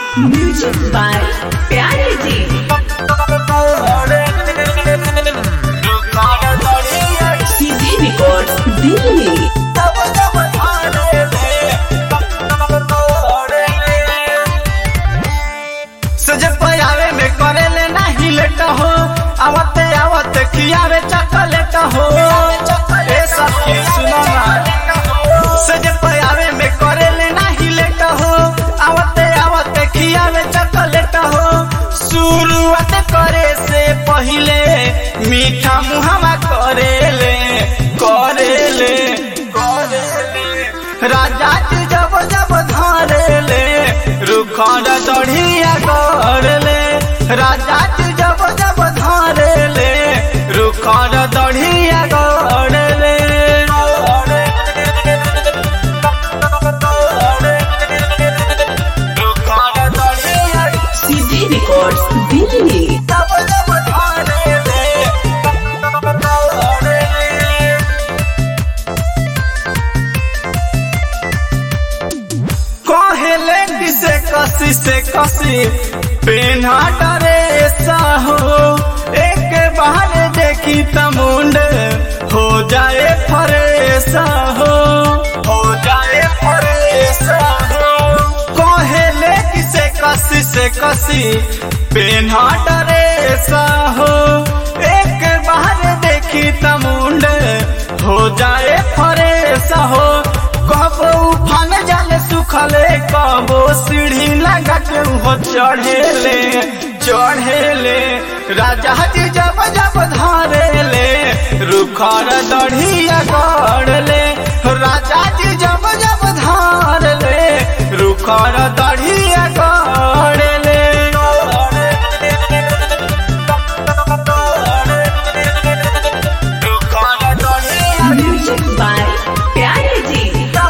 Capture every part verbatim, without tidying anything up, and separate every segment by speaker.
Speaker 1: Music by प्यारे जी। सीधी रिकॉर्ड दिल्ली।
Speaker 2: सजपयावे में करेले नहीं लेट हो, आवते आवते खियावे चॉकलेट हो। ए सखी सुनो ना, सजपयावे में करेले नहीं लेट हो, आवते आवते खियावे चॉकलेट हो। शुरुआत करे से पहले मीठा मुहावा करेले करेले करेले। राजा जी जब जब धरेले रुखर दढ़िया गड़ले। राजा जी जब जब धरेले रुखर दढ़िया गड़ले।
Speaker 1: सीधी रिकॉर्ड दिल्ली।
Speaker 2: जब जब धरेले कहेले किसे कसी से कसी पेन्हा डरेसा हो। एक बार देखी तमुंड हो जाए फरेसा हो, हो जाए फरेसा हो। कहेले किसे कसी से कसी पेन्हा डरेसा हो। एक बार देखी तमुंड हो जाए फरेसा हो। कबो उफान जाले सुखले, कबो सीढ़ी लगा के वो चढ़ेले चढ़ेले। राजा जी जब जब धरेले रुखर दढ़िया गड़ले। राजा जी जब जब धरेले रुखर दढ़िया गड़ले।
Speaker 1: म्यूजिक बाय प्यारे जी।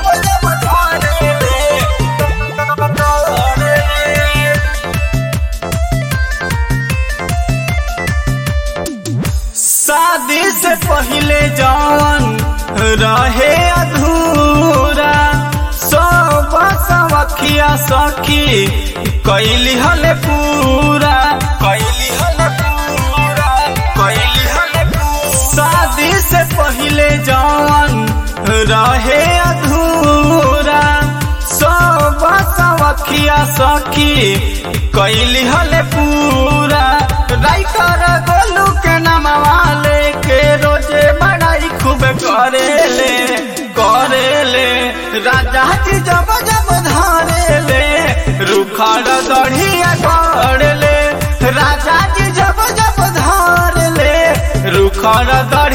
Speaker 1: शादी से पहले जौन रहे अधूरा, सब सवखिया सखी कैली हले पूरा कैली हले पूरा कैली हले पूरा। शादी से पहले जौन रहे अधूरा, सब सवखिया सखी कैली हले पूरा। राइटर गोलू के नामवा लेके रोजे बड़ाई खूब करेले करेले। राजा जी जब जब धरेले रुखर दढ़िया गड़ले। राजा जी जब जब धरेले रुखर दढ़िया